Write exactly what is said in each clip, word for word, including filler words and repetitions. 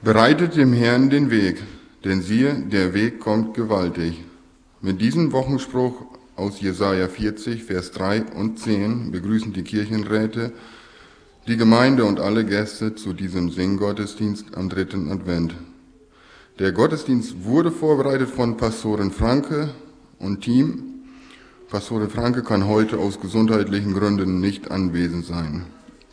Bereitet dem Herrn den Weg, denn siehe, der Weg kommt gewaltig. Mit diesem Wochenspruch aus Jesaja vierzig, Vers drei und zehn begrüßen die Kirchenräte die Gemeinde und alle Gäste zu diesem Singgottesdienst am dritten Advent. Der Gottesdienst wurde vorbereitet von Pastorin Franke und Team. Pastorin Franke kann heute aus gesundheitlichen Gründen nicht anwesend sein.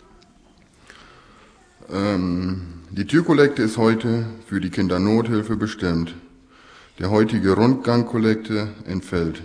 Ähm, die Türkollekte ist heute für die Kindernothilfe bestimmt. Der heutige Rundgangkollekte entfällt.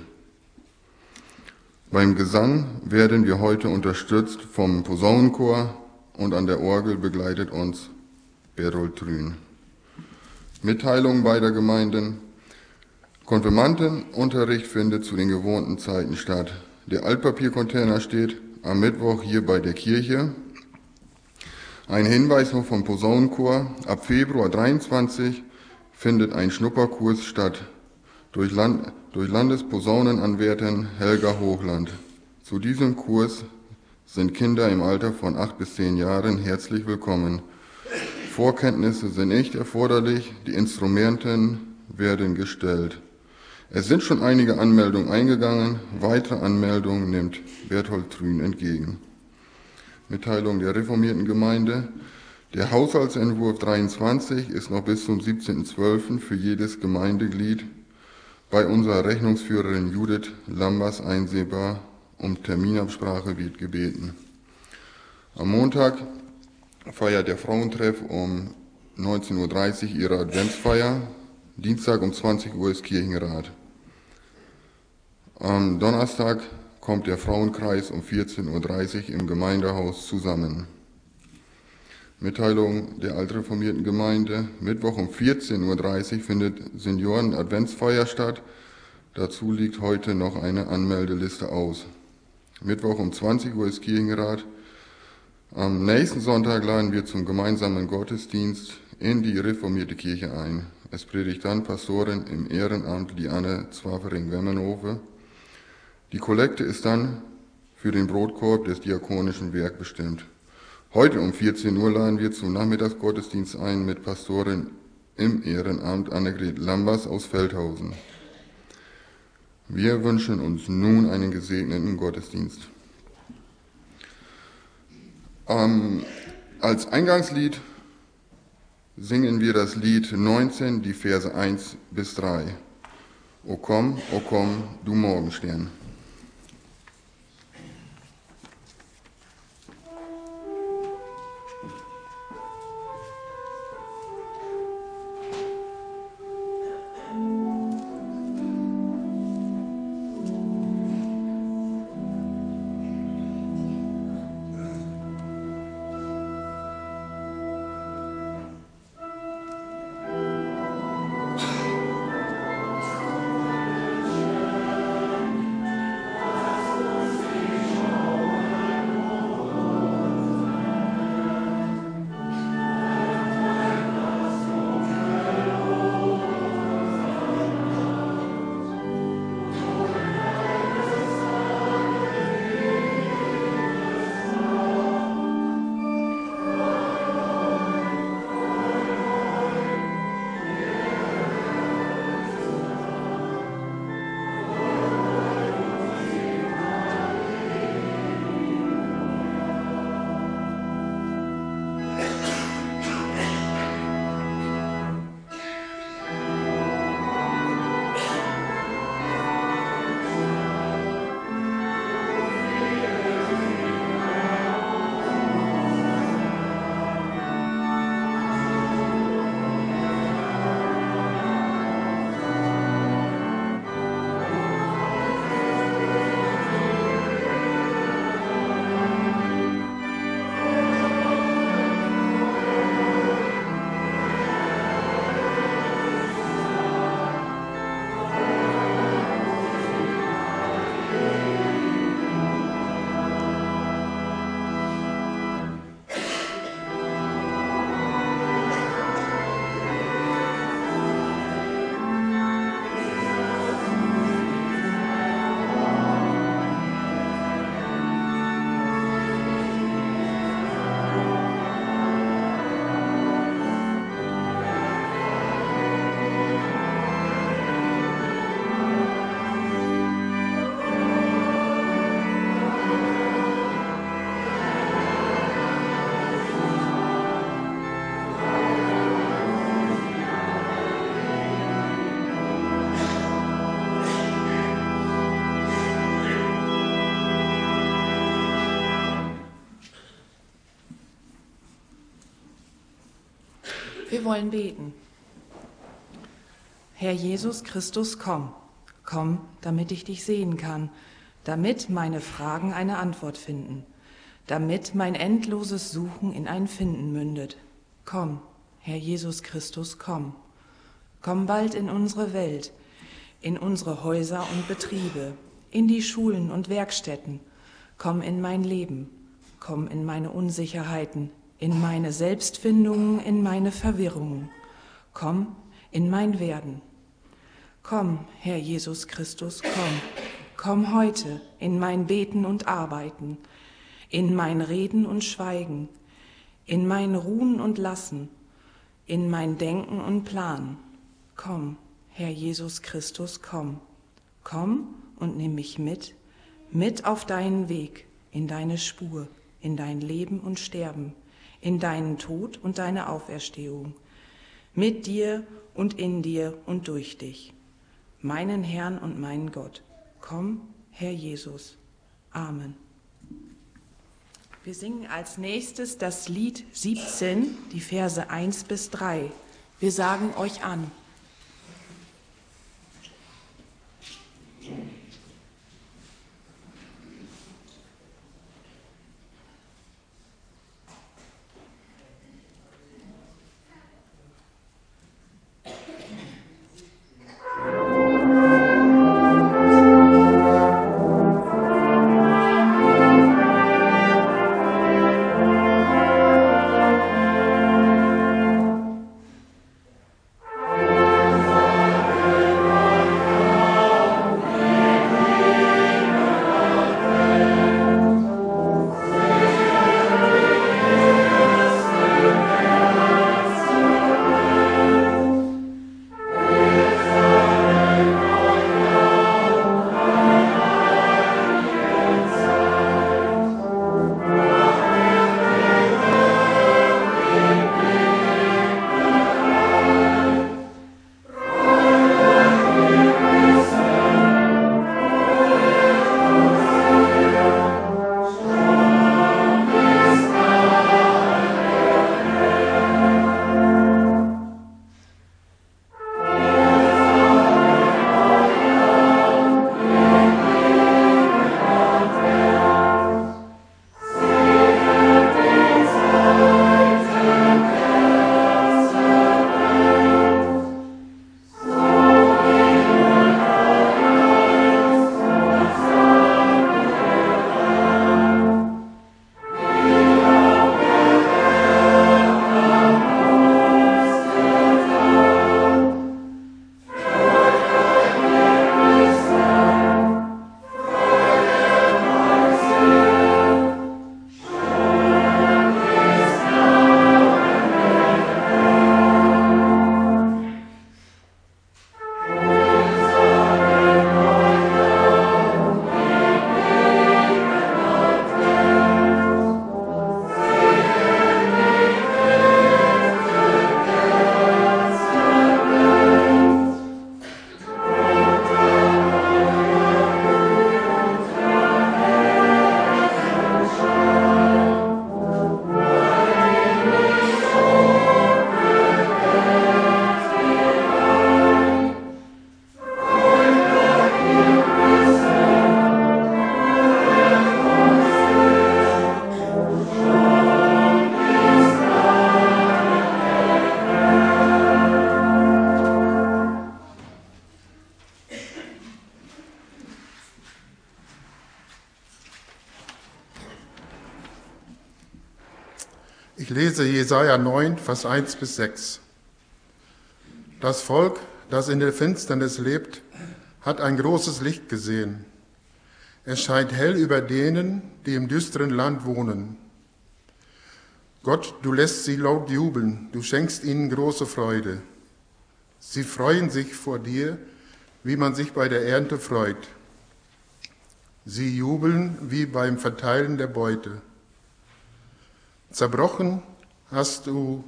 Beim Gesang werden wir heute unterstützt vom Posaunenchor und an der Orgel begleitet uns Bertold Trün. Mitteilungen beider Gemeinden. Konfirmandenunterricht findet zu den gewohnten Zeiten statt. Der Altpapiercontainer steht am Mittwoch hier bei der Kirche. Ein Hinweis noch vom Posaunenchor. Ab Februar dreiundzwanzig findet ein Schnupperkurs statt durch, Land, durch Landesposaunenanwärterin Helga Hochland. Zu diesem Kurs sind Kinder im Alter von acht bis zehn Jahren herzlich willkommen. Vorkenntnisse sind nicht erforderlich, die Instrumenten werden gestellt. Es sind schon einige Anmeldungen eingegangen, weitere Anmeldungen nimmt Bertold Trün entgegen. Mitteilung der reformierten Gemeinde. Der Haushaltsentwurf dreiundzwanzig ist noch bis zum siebzehnten zwölften für jedes Gemeindeglied bei unserer Rechnungsführerin Judith Lambers einsehbar. Um Terminabsprache wird gebeten. Am Montag feiert der Frauentreff um neunzehn Uhr dreißig ihre Adventsfeier. Dienstag um zwanzig Uhr ist Kirchenrat. Am Donnerstag kommt der Frauenkreis um vierzehn Uhr dreißig im Gemeindehaus zusammen. Mitteilung der altreformierten Gemeinde. Mittwoch um vierzehn Uhr dreißig findet Senioren-Adventsfeier statt. Dazu liegt heute noch eine Anmeldeliste aus. Mittwoch um zwanzig Uhr ist Kirchenrat. Am nächsten Sonntag laden wir zum gemeinsamen Gottesdienst in die reformierte Kirche ein. Es predigt dann Pastorin im Ehrenamt Liane Zwafering-Wemmenhofe. Die Kollekte ist dann für den Brotkorb des diakonischen Werk bestimmt. Heute um vierzehn Uhr laden wir zum Nachmittagsgottesdienst ein mit Pastorin im Ehrenamt Annegret Lambers aus Feldhausen. Wir wünschen uns nun einen gesegneten Gottesdienst. Ähm, als Eingangslied singen wir das Lied neunzehn, die Verse eins bis drei. O komm, o komm, du Morgenstern. Wir wollen beten. Herr Jesus Christus, komm. Komm, damit ich dich sehen kann, damit meine Fragen eine Antwort finden, damit mein endloses Suchen in ein Finden mündet. Komm, Herr Jesus Christus, komm. Komm bald in unsere Welt, in unsere Häuser und Betriebe, in die Schulen und Werkstätten. Komm in mein Leben, komm in meine Unsicherheiten, in meine Selbstfindungen, in meine Verwirrungen. Komm in mein Werden. Komm, Herr Jesus Christus, komm. Komm heute in mein Beten und Arbeiten, in mein Reden und Schweigen, in mein Ruhen und Lassen, in mein Denken und Planen. Komm, Herr Jesus Christus, komm. Komm und nimm mich mit, mit auf deinen Weg, in deine Spur, in dein Leben und Sterben, in deinen Tod und deine Auferstehung, mit dir und in dir und durch dich, meinen Herrn und meinen Gott. Komm, Herr Jesus. Amen. Wir singen als nächstes das Lied siebzehn, die Verse eins bis drei. Wir sagen euch an. Ich lese Jesaja neun, Vers eins bis sechs. Das Volk, das in der Finsternis lebt, hat ein großes Licht gesehen. Es scheint hell über denen, die im düsteren Land wohnen. Gott, du lässt sie laut jubeln, du schenkst ihnen große Freude. Sie freuen sich vor dir, wie man sich bei der Ernte freut. Sie jubeln wie beim Verteilen der Beute. Zerbrochen hast du,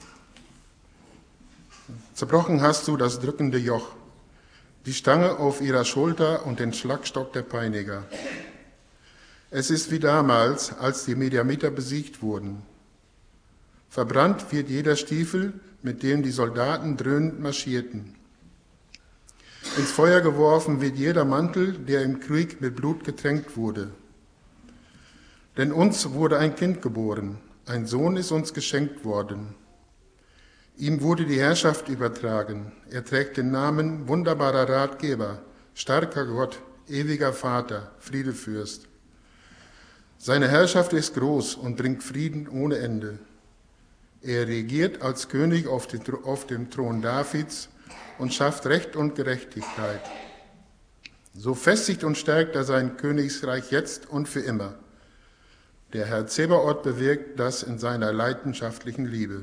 zerbrochen hast du das drückende Joch, die Stange auf ihrer Schulter und den Schlagstock der Peiniger. Es ist wie damals, als die Mediamiter besiegt wurden. Verbrannt wird jeder Stiefel, mit dem die Soldaten dröhnend marschierten. Ins Feuer geworfen wird jeder Mantel, der im Krieg mit Blut getränkt wurde. Denn uns wurde ein Kind geboren, ein Sohn ist uns geschenkt worden. Ihm wurde die Herrschaft übertragen. Er trägt den Namen wunderbarer Ratgeber, starker Gott, ewiger Vater, Friedefürst. Seine Herrschaft ist groß und bringt Frieden ohne Ende. Er regiert als König auf dem Thron Davids und schafft Recht und Gerechtigkeit. So festigt und stärkt er sein Königsreich jetzt und für immer. Der Herr Zebaoth bewirkt das in seiner leidenschaftlichen Liebe.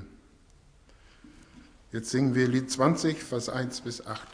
Jetzt singen wir Lied zwanzig, Vers eins bis acht.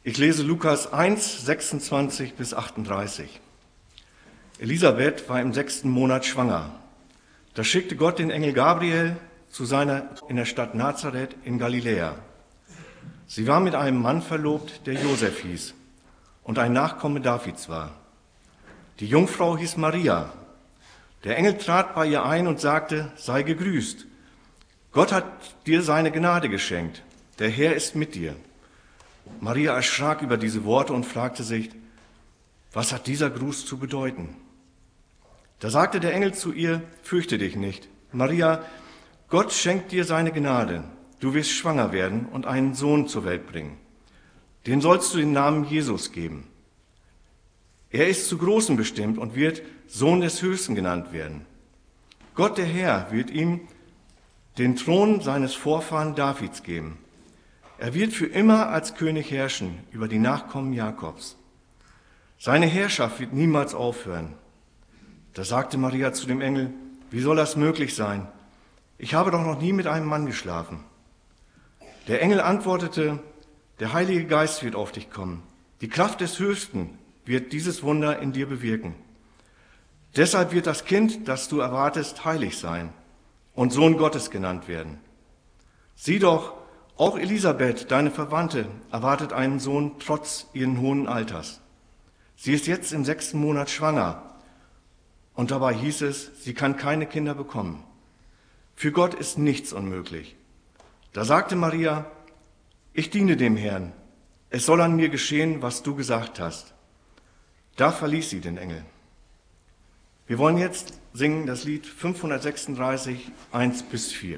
Ich lese Lukas eins, sechsundzwanzig bis achtunddreißig. Elisabeth war im sechsten Monat schwanger. Da schickte Gott den Engel Gabriel zu seiner in der Stadt Nazareth in Galiläa. Sie war mit einem Mann verlobt, der Josef hieß und ein Nachkomme Davids war. Die Jungfrau hieß Maria. Der Engel trat bei ihr ein und sagte, sei gegrüßt. Gott hat dir seine Gnade geschenkt. Der Herr ist mit dir. Maria erschrak über diese Worte und fragte sich, was hat dieser Gruß zu bedeuten? Da sagte der Engel zu ihr, fürchte dich nicht. Maria, Gott schenkt dir seine Gnade. Du wirst schwanger werden und einen Sohn zur Welt bringen. Den sollst du den Namen Jesus geben. Er ist zu Großem bestimmt und wird Sohn des Höchsten genannt werden. Gott der Herr wird ihm den Thron seines Vorfahren Davids geben. Er wird für immer als König herrschen über die Nachkommen Jakobs. Seine Herrschaft wird niemals aufhören. Da sagte Maria zu dem Engel, wie soll das möglich sein? Ich habe doch noch nie mit einem Mann geschlafen. Der Engel antwortete, der Heilige Geist wird auf dich kommen. Die Kraft des Höchsten wird dieses Wunder in dir bewirken. Deshalb wird das Kind, das du erwartest, heilig sein und Sohn Gottes genannt werden. Sieh doch, auch Elisabeth, deine Verwandte, erwartet einen Sohn trotz ihren hohen Alters. Sie ist jetzt im sechsten Monat schwanger und dabei hieß es, sie kann keine Kinder bekommen. Für Gott ist nichts unmöglich. Da sagte Maria, ich diene dem Herrn. Es soll an mir geschehen, was du gesagt hast. Da verließ sie den Engel. Wir wollen jetzt singen das Lied fünfhundertsechsunddreißig, eins bis vier.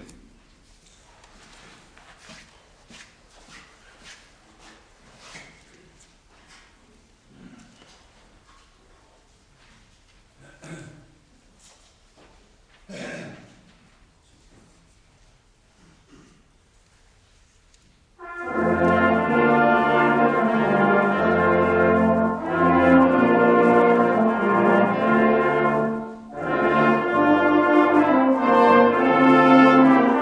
Thank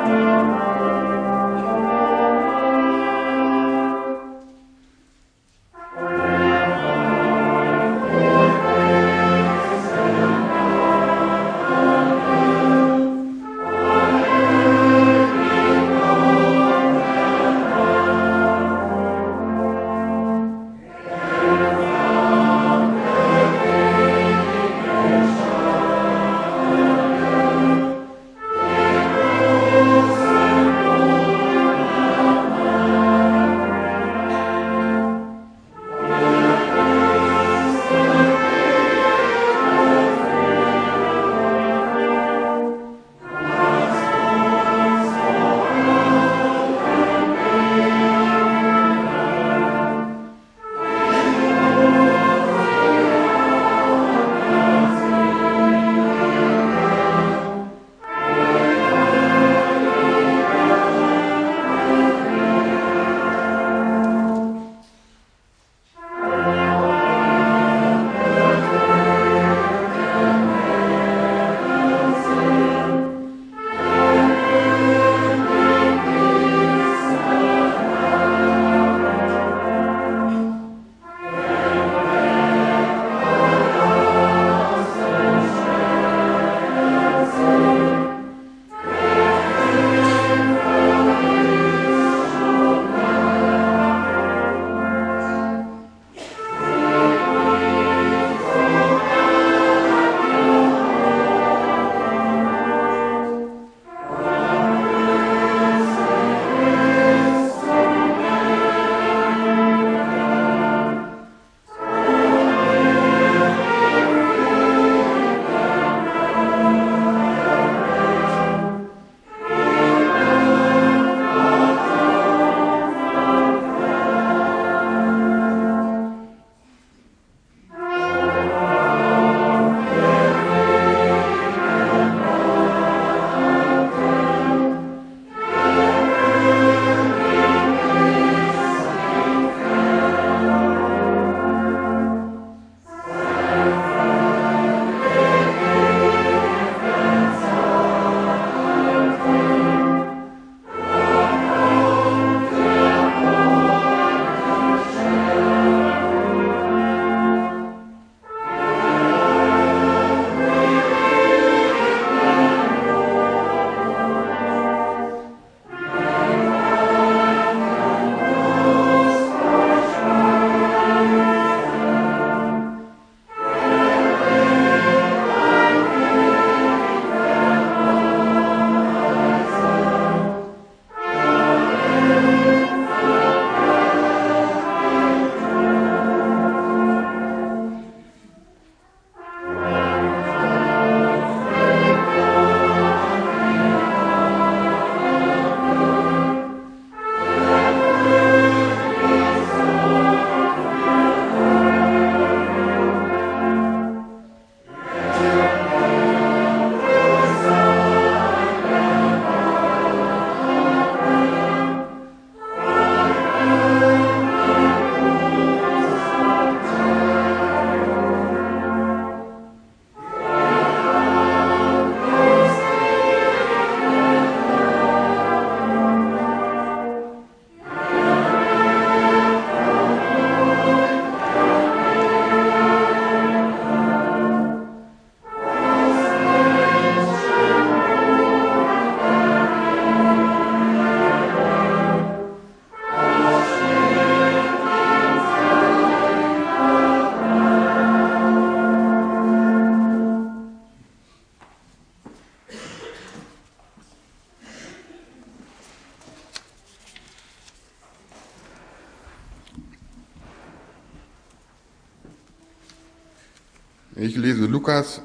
Ich lese Lukas,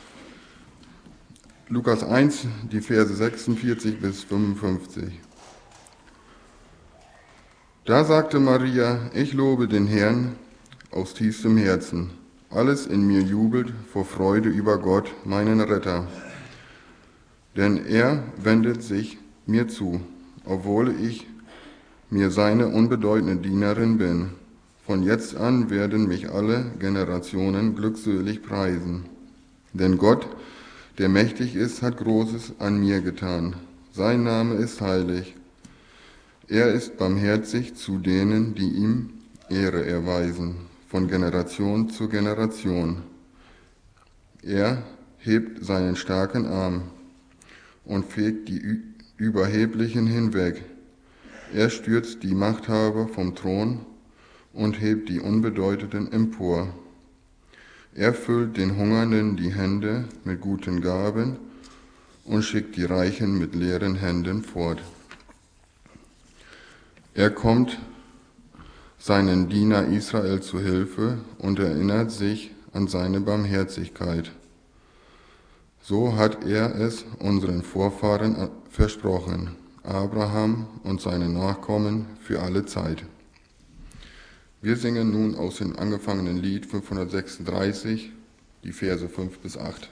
Lukas eins, die Verse sechsundvierzig bis fünfundfünfzig. Da sagte Maria, ich lobe den Herrn aus tiefstem Herzen. Alles in mir jubelt vor Freude über Gott, meinen Retter. Denn er wendet sich mir zu, obwohl ich mir seine unbedeutende Dienerin bin. Von jetzt an werden mich alle Generationen glückselig preisen. Denn Gott, der mächtig ist, hat Großes an mir getan. Sein Name ist heilig. Er ist barmherzig zu denen, die ihm Ehre erweisen, von Generation zu Generation. Er hebt seinen starken Arm und fegt die Überheblichen hinweg. Er stürzt die Machthaber vom Thron und hebt die Unbedeutenden empor. Er füllt den Hungernden die Hände mit guten Gaben und schickt die Reichen mit leeren Händen fort. Er kommt seinen Diener Israel zu Hilfe und erinnert sich an seine Barmherzigkeit. So hat er es unseren Vorfahren versprochen, Abraham und seinen Nachkommen für alle Zeit. Wir singen nun aus dem angefangenen Lied fünfhundertsechsunddreißig die Verse fünf bis acht.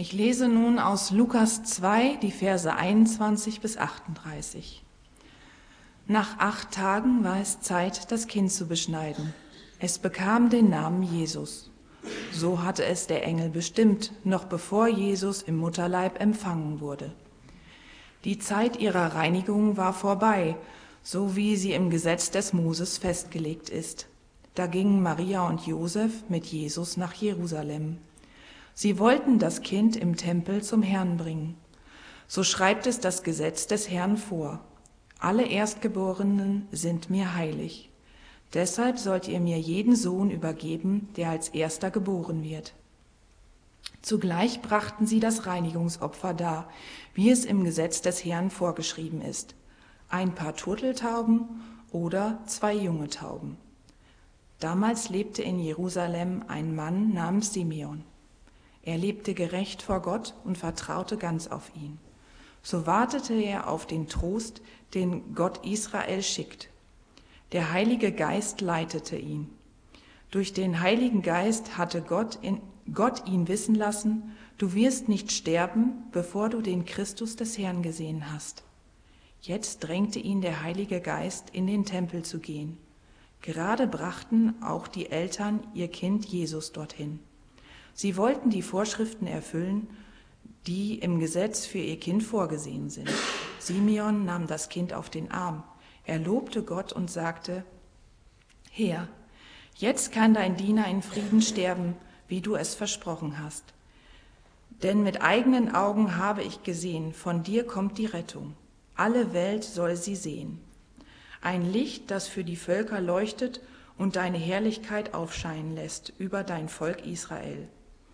Ich lese nun aus Lukas zwei, die Verse einundzwanzig bis achtunddreißig. Nach acht Tagen war es Zeit, das Kind zu beschneiden. Es bekam den Namen Jesus. So hatte es der Engel bestimmt, noch bevor Jesus im Mutterleib empfangen wurde. Die Zeit ihrer Reinigung war vorbei, so wie sie im Gesetz des Moses festgelegt ist. Da gingen Maria und Josef mit Jesus nach Jerusalem. Sie wollten das Kind im Tempel zum Herrn bringen. So schreibt es das Gesetz des Herrn vor. Alle Erstgeborenen sind mir heilig. Deshalb sollt ihr mir jeden Sohn übergeben, der als Erster geboren wird. Zugleich brachten sie das Reinigungsopfer dar, wie es im Gesetz des Herrn vorgeschrieben ist. Ein paar Turteltauben oder zwei junge Tauben. Damals lebte in Jerusalem ein Mann namens Simeon. Er lebte gerecht vor Gott und vertraute ganz auf ihn. So wartete er auf den Trost, den Gott Israel schickt. Der Heilige Geist leitete ihn. Durch den Heiligen Geist hatte Gott, in, Gott ihn wissen lassen, du wirst nicht sterben, bevor du den Christus des Herrn gesehen hast. Jetzt drängte ihn der Heilige Geist, in den Tempel zu gehen. Gerade brachten auch die Eltern ihr Kind Jesus dorthin. Sie wollten die Vorschriften erfüllen, die im Gesetz für ihr Kind vorgesehen sind. Simeon nahm das Kind auf den Arm. Er lobte Gott und sagte, Herr, jetzt kann dein Diener in Frieden sterben, wie du es versprochen hast. Denn mit eigenen Augen habe ich gesehen, von dir kommt die Rettung. Alle Welt soll sie sehen. Ein Licht, das für die Völker leuchtet und deine Herrlichkeit aufscheinen lässt über dein Volk Israel.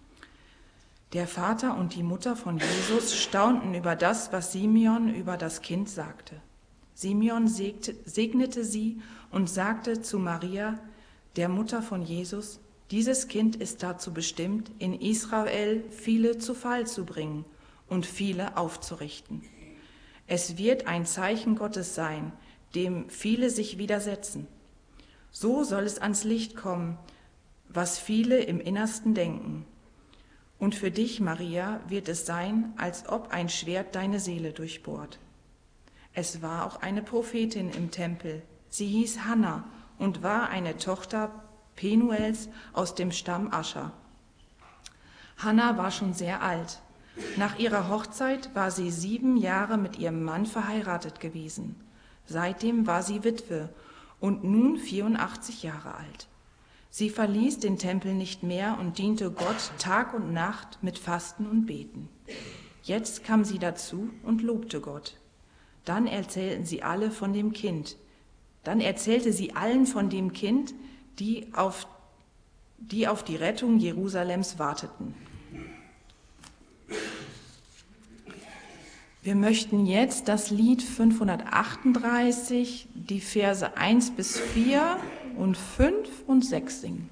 Der Vater und die Mutter von Jesus staunten über das, was Simeon über das Kind sagte. Simeon segnete sie und sagte zu Maria, der Mutter von Jesus, dieses Kind ist dazu bestimmt, in Israel viele zu Fall zu bringen und viele aufzurichten. Es wird ein Zeichen Gottes sein, dem viele sich widersetzen. So soll es ans Licht kommen, was viele im Innersten denken. Und für dich, Maria, wird es sein, als ob ein Schwert deine Seele durchbohrt. Es war auch eine Prophetin im Tempel. Sie hieß Hanna und war eine Tochter Penuels aus dem Stamm Ascher. Hanna war schon sehr alt. Nach ihrer Hochzeit war sie sieben Jahre mit ihrem Mann verheiratet gewesen. Seitdem war sie Witwe und nun vierundachtzig Jahre alt. Sie verließ den Tempel nicht mehr und diente Gott Tag und Nacht mit Fasten und Beten. Jetzt kam sie dazu und lobte Gott. Dann erzählten sie alle von dem Kind. Dann erzählte sie allen von dem Kind, die auf, die auf die Rettung Jerusalems warteten. Wir möchten jetzt das Lied fünfhundertachtunddreißig, die Verse eins bis vier und fünf und sechs singen.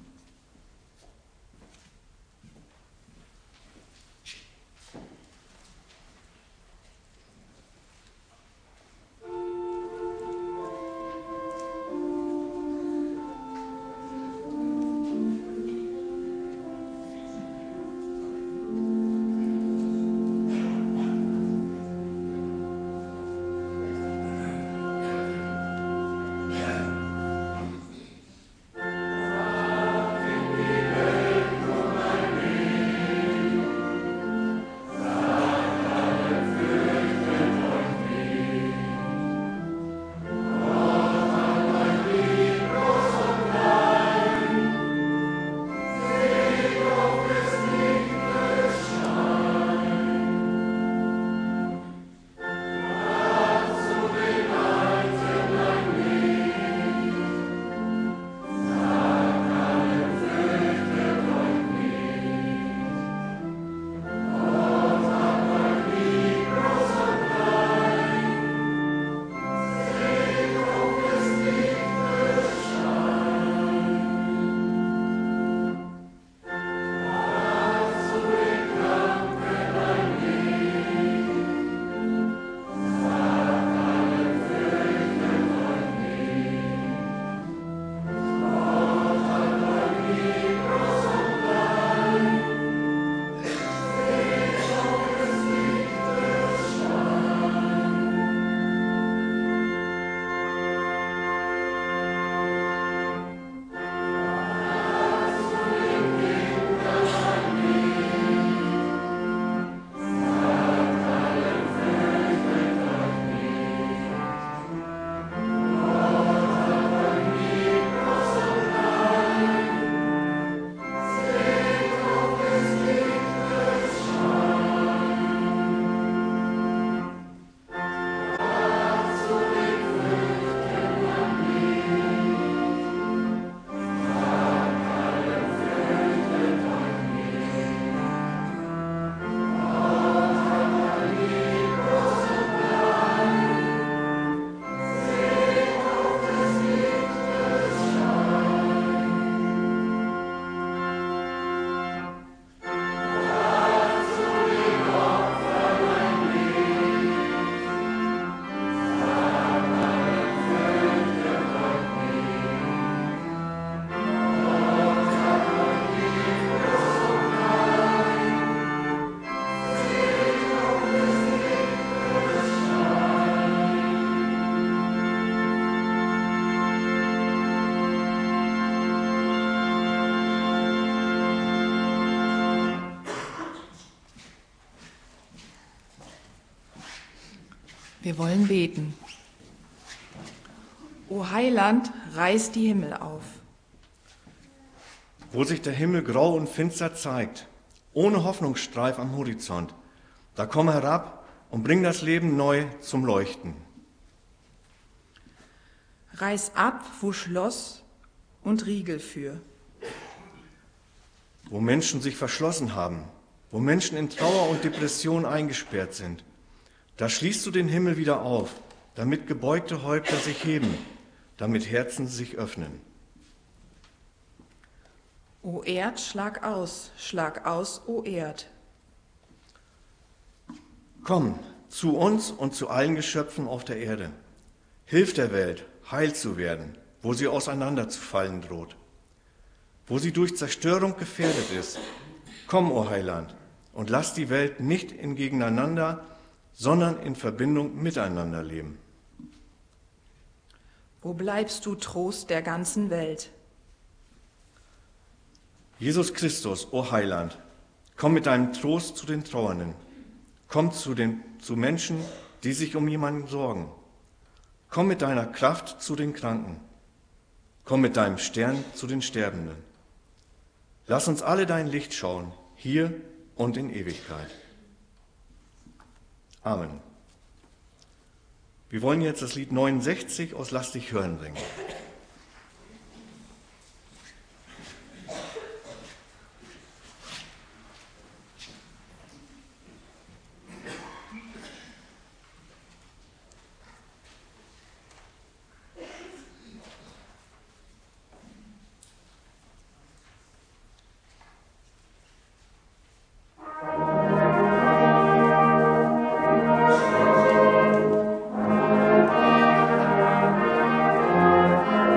Yeah. Wir wollen beten. O Heiland, reiß die Himmel auf. Wo sich der Himmel grau und finster zeigt, ohne Hoffnungsstreif am Horizont, da komm herab und bring das Leben neu zum Leuchten. Reiß ab, wo Schloss und Riegel für. Wo Menschen sich verschlossen haben, wo Menschen in Trauer und Depression eingesperrt sind, da schließt du den Himmel wieder auf, damit gebeugte Häupter sich heben, damit Herzen sich öffnen. O Erd, schlag aus, schlag aus, o Erd. Komm zu uns und zu allen Geschöpfen auf der Erde. Hilf der Welt, heil zu werden, wo sie auseinanderzufallen droht, wo sie durch Zerstörung gefährdet ist. Komm, o Heiland, und lass die Welt nicht in Gegeneinander, sondern in Verbindung miteinander leben. Wo bleibst du, Trost der ganzen Welt? Jesus Christus, o Heiland, komm mit deinem Trost zu den Trauernden. Komm zu, den, zu Menschen, die sich um jemanden sorgen. Komm mit deiner Kraft zu den Kranken. Komm mit deinem Stern zu den Sterbenden. Lass uns alle dein Licht schauen, hier und in Ewigkeit. Amen. Wir wollen jetzt das Lied neunundsechzig aus Lass dich hören singen. Thank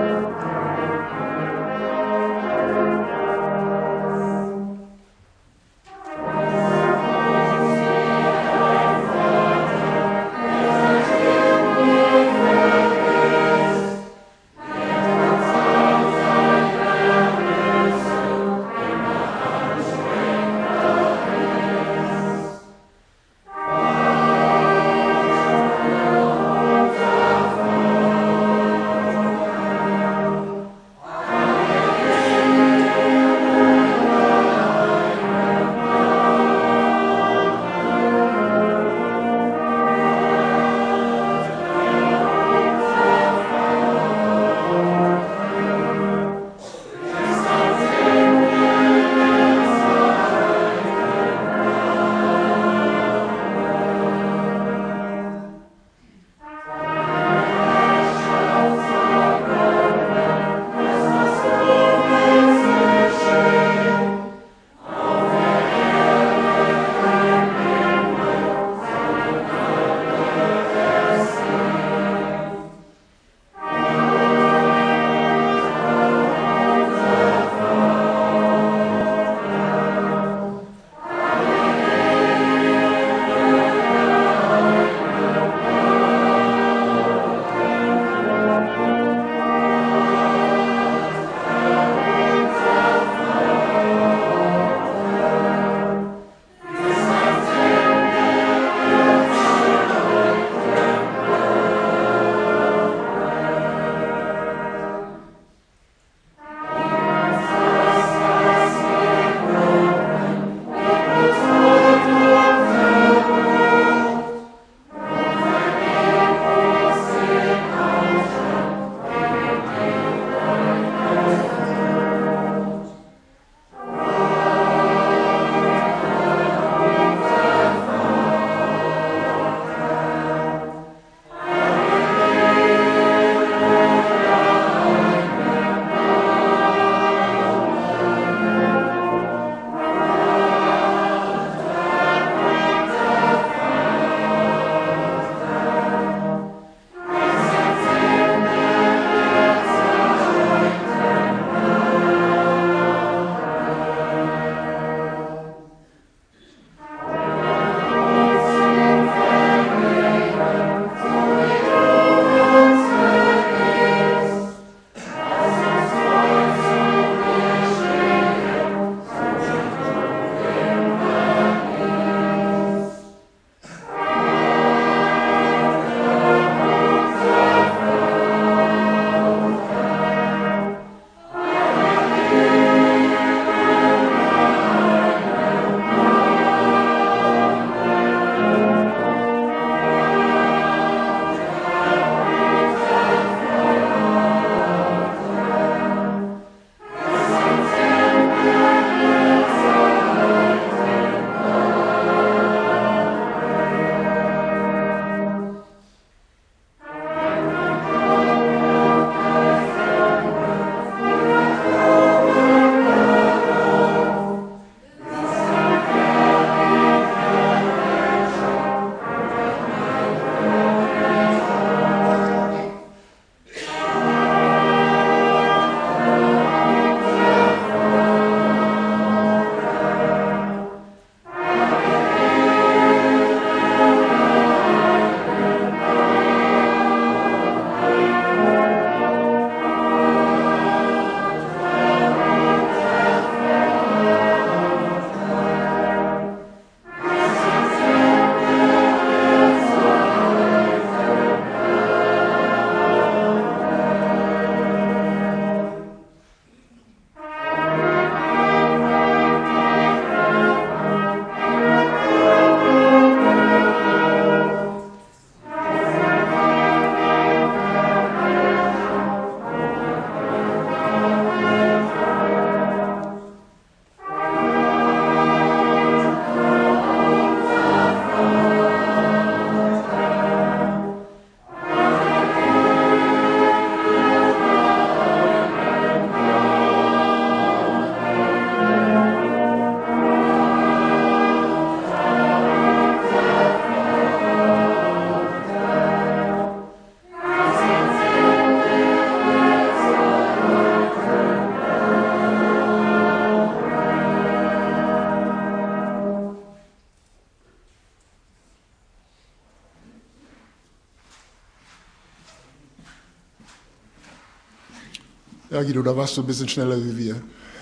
Ja, Guido, da warst du ein bisschen schneller wie wir.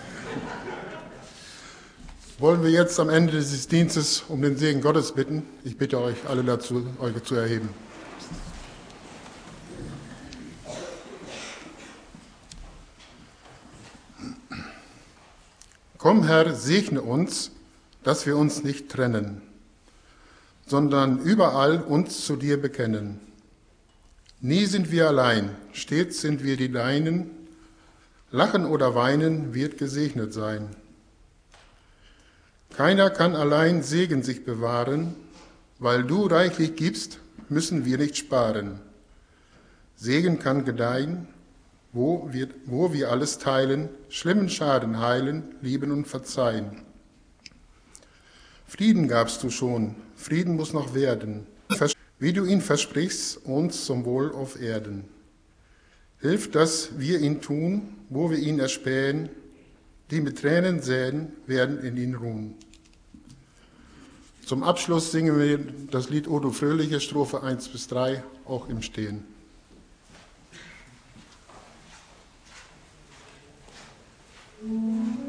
Wollen wir jetzt am Ende dieses Dienstes um den Segen Gottes bitten? Ich bitte euch alle dazu, euch zu erheben. Komm, Herr, segne uns, dass wir uns nicht trennen, sondern überall uns zu dir bekennen. Nie sind wir allein, stets sind wir die Deinen. Lachen oder weinen wird gesegnet sein. Keiner kann allein Segen sich bewahren, weil du reichlich gibst, müssen wir nicht sparen. Segen kann gedeihen, wo wir, wo wir alles teilen, schlimmen Schaden heilen, lieben und verzeihen. Frieden gabst du schon, Frieden muss noch werden, wie du ihn versprichst, uns zum Wohl auf Erden. Hilf, dass wir ihn tun, wo wir ihn erspähen, die mit Tränen säen, werden in ihn ruhen. Zum Abschluss singen wir das Lied O du Fröhliche, Strophe eins bis drei, auch im Stehen. Mm-hmm.